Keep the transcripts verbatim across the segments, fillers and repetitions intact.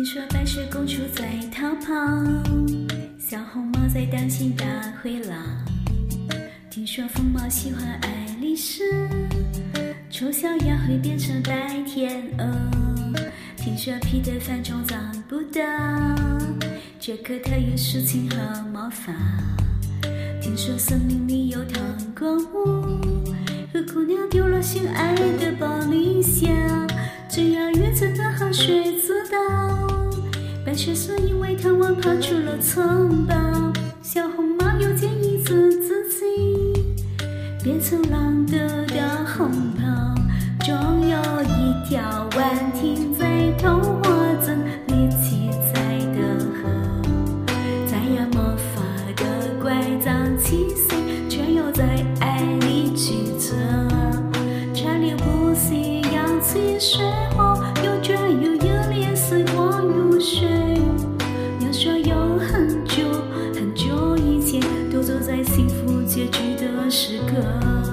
听说白雪公主在逃跑，小红帽在担心大灰狼。听说疯猫喜欢爱丽丝，丑小鸭会变成白天鹅。听说彼得反正长不大，杰克他有竖琴和魔法。听说森林里有糖果屋，和姑娘丢了心爱的保龄箱。只要月子的河水知道，白雪是因为贪玩跑出了城堡。小红帽又建议自己变成狼得到红袍。终有一条弯停在童话镇里七彩的河，再也魔法的拐杖七岁，却又在爱里曲折。查理不需要去水火，又觉又有脸时光如水。要说有很久很久以前，都走在幸福结局的时刻。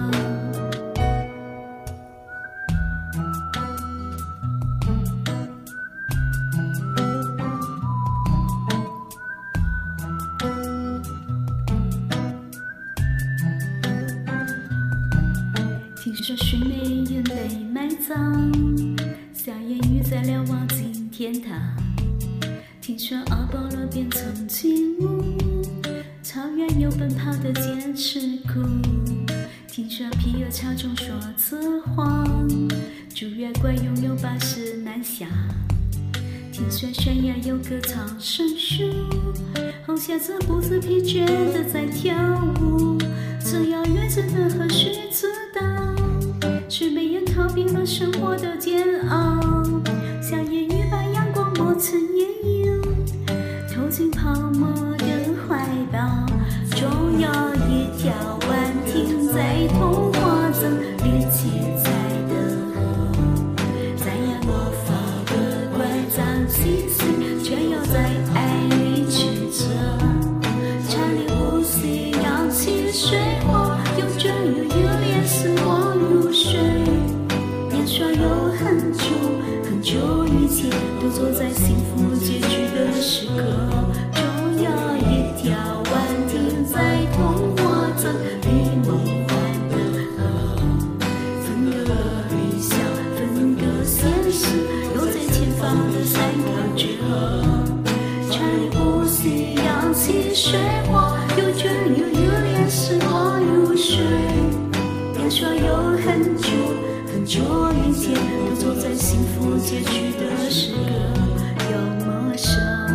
听说睡美人被埋葬，小烟雨在瞭望进天堂。听说阿波罗变成金乌，草原有奔跑的剑齿虎。听说皮尔朝中说此谎，朱月怪拥有八十难下。听说悬崖有个长生树，红瞎子不知疲倦的在跳舞。只要月子的河水知道，是没人逃避了生活的煎熬。小烟雨把阳光磨成眼影，投进泡沫的怀抱。终有一条弯停在童话镇里七彩的河，再也魔法的拐杖七岁，却又在爱里曲折。查理不需要去水火，有着又有脸时光如水。年少有很久很久以前，都走在幸福结局的时刻。终有一条弯停在童话镇里梦幻的河，分割理想，分割现实，又在前方的三个之后。查理不需要去水火，有着又有脸时光如水。年少有很久很久以前，都走在幸福结局的时刻，有陌生。